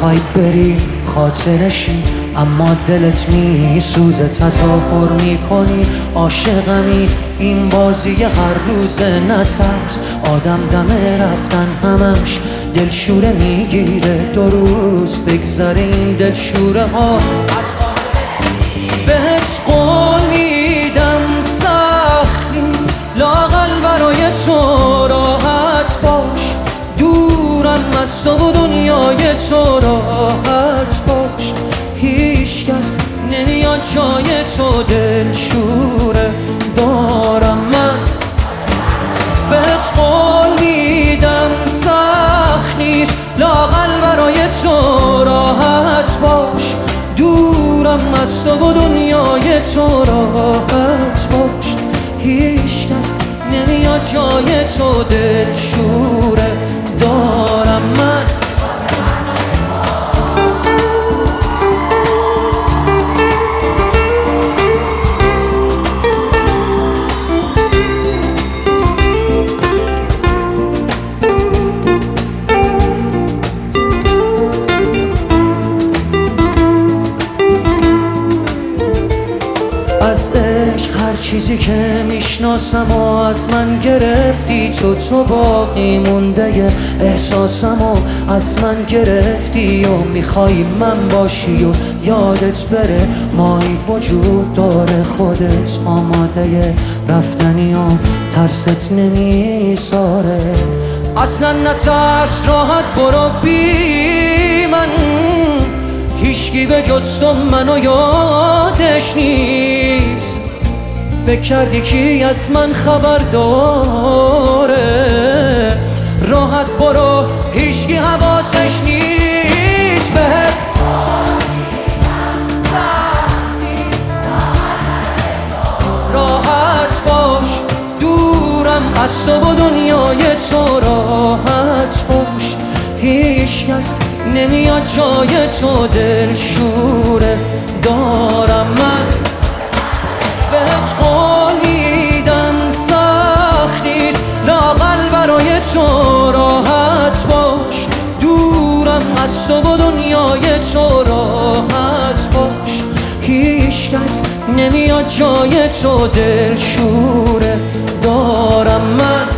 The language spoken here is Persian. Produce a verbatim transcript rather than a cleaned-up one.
میخوای بری خاطرشی، اما دلت میسوزه تظاهر میکنی عاشقمی. این بازی هر روز نترس، آدم دم رفتن همش دلشوره میگیره. دو روز بگذره این دلشوره ها بهت قول میدم سخت نیست، لااقل برای تو راحت باش. دورم از تو و دنیای تو راحت باش. هیچ کس نمیاد جای تو دلشوره دارم من. بهت قول میدم سخت نیست، لااقل برای تو راحت باش. دورم از تو و دنیای تو راحت باش. هیچ کس نمیاد جای تو دلشوره دارم من. از عشق هر چیزی که میشناسم و از من گرفتی تو، تو باقی مونده احساسم و از من گرفتی و میخوای من باشی و یادت بره مایی وجود داره. خودت آماده رفتنی و ترست نمیذاره. اصلا نترس راحت برو بی من، هیچکی به جز تو منو یادش نیست. فکر کردی کی از من خبر داره؟ راحت برو هیچکی حواسش نیست. بهت راحت باش. دورم از تو و دنیای تو راحت باش. هیچ کس نمیاد جای تو دلشوره دارم من. بهت قول میدم سخت نیست، لااقل برای تو راحت باش. دورم از تو و دنیای تو راحت باش. هیچ کس نمیاد جای تو دلشوره دارم من.